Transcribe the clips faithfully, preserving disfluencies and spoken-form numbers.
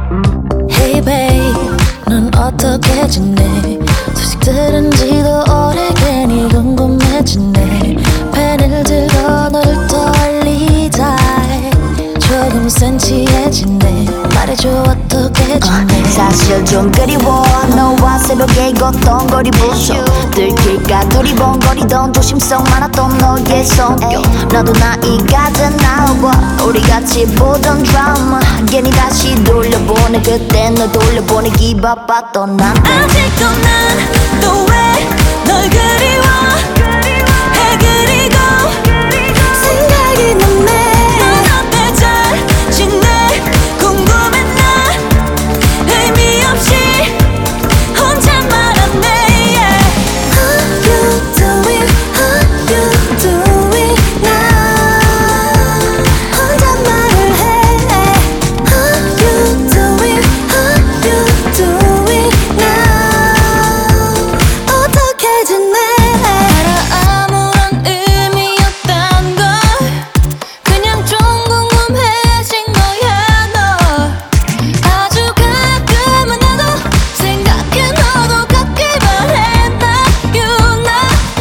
Hey babe, 넌 어떻게 지내? 소식 들은 지도 오래 괜히 궁금해지네. 펜을 들고 너를 떠올리다 조금 센치해지네. 말해줘 어떻게 지내? 어, 사실 좀 그리워 너와 새벽에 걷던 거리부터 들킬까 두리번거리던 조심성 많았던 너의 성격. 너도 나이가 든 나오고 우리 같이 보던 드라마 괜히 다시 돌려보내. 그때 널 돌려보내 기바빴던 난 아직도 난 또 왜 널 그리워 해. 그리고 생각이 나네. 넌 어때 잘 지내 궁금해 나. 의미 없이 혼자 말았네. yeah. How you doing? How you doing now? 혼자 말을 해. How you doing? How you doing now? 어떻게 지내? 알아 아무런 의미 없단 걸. 그냥 좀 궁금해진 거야 너. 아주 가끔은 나도 생각해. 너도 갖기만 해. 나 you know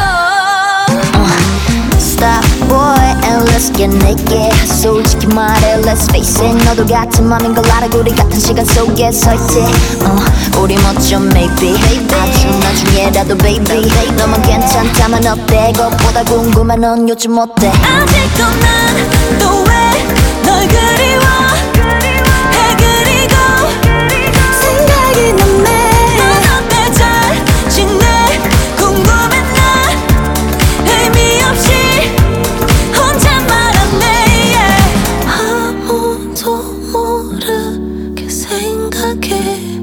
know. Stop boy and let's get naked. 솔직히 말해 let's face it. 너도 같은 맘인 걸 알아. 우리 같은 시간 속에 서 있지. 어, 우리 멋져 maybe 아주 나중에라도 baby. 너만 괜찮다면 어때? 그것보다 궁금해 넌 요즘 어때? 아직도 난 또 왜 널 그리워 해. 그리고 생각이 나네. 넌 어때 잘 지내 궁금해 나. 의미 없이 혼자 말았네. yeah. 아무도 모르게 생각해.